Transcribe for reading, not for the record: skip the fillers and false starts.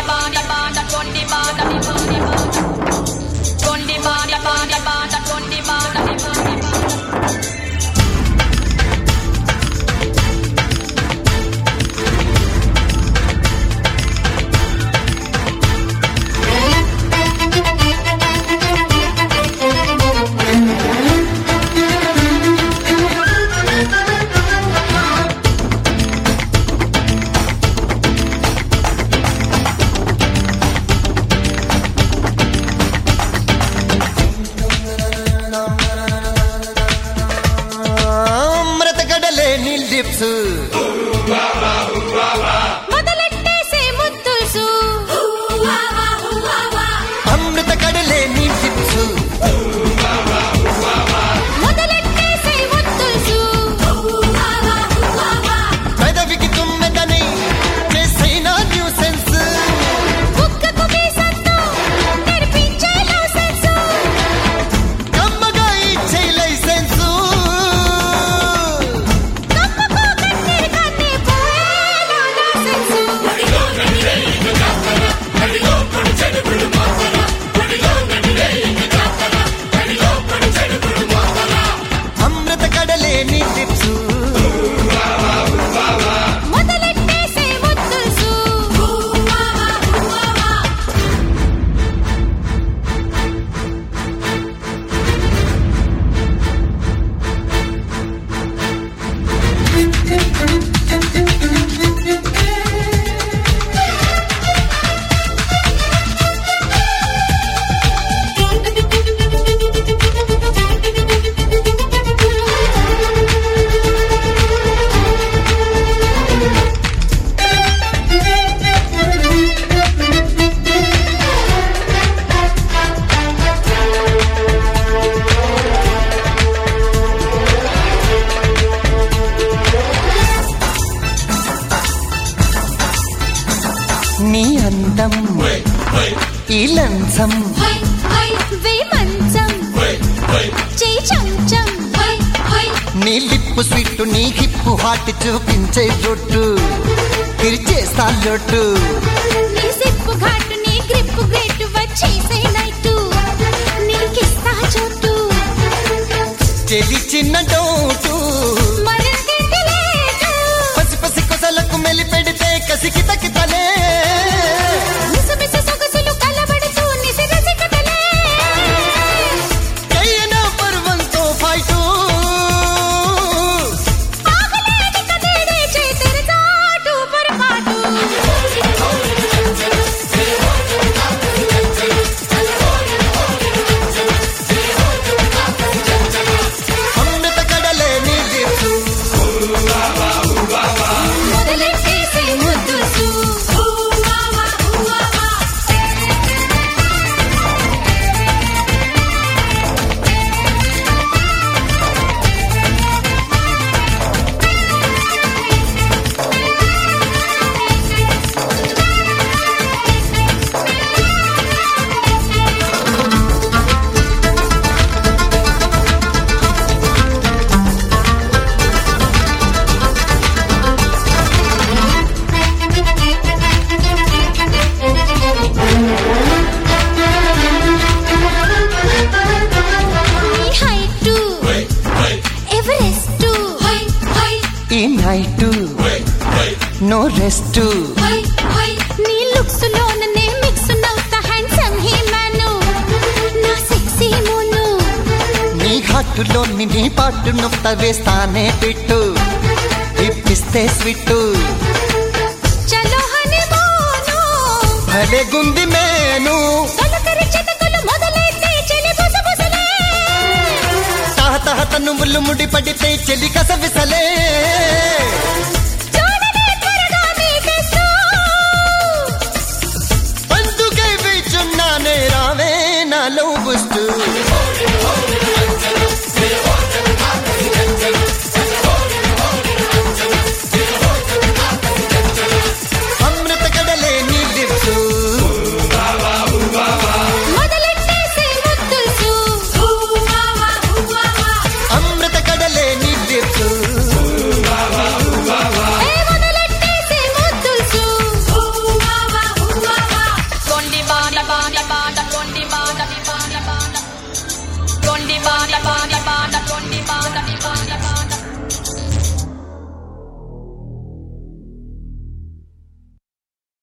మొదలెట్టేసే ముద్దుసు అమృత కడలే నీ టిప్సు మొదలెట్టేసే ముద్దుసు పెదవికి తుమ్మెదని చేసైనా న్యూసెన్స్ కుక్కకు మీసంతో తెరిపించే లైసెన్స్ కమ్మగా ఇచ్చే లైసెన్స్ అమృత కడలే నీ టిప్సు మొదలెట్టేసే ముద్దుసు నీ అందం ఈ లంచం వేమంచం చేయి చంచం నీ లిప్పు స్వీట్ నీ హిప్పు హాట్ చూపించే రొట్టు తిరిచేస్తా లొట్టు నీ సిప్పు ఘాటు నీ గ్రిప్పు గ్రేట్ వచ్చేసే నైటు నీకిస్తా చోటు చెలి చిన్న డోటు పసి పసి కొసలకు మెలి పెడితే కసికి తకితలే నో రెస్ట్ నీ లుక్స్ లోనే మిక్స్ నవ్వుతా హ్యాండ్సమ్ హీ మ్యాను నా సెక్సీ మోను నీ ఘాటులో నీ పాటు నొక్త వేస్తానే పెట్టు ఇప్పిస్తే స్వీట్ చలో హనీమూను భలే గుంది మేను తొలకరి చితకలు మొదలైతే చెలి బుసబుసలే తహ తహ తనువులు ముడి పడితే చెలి కసవిసలే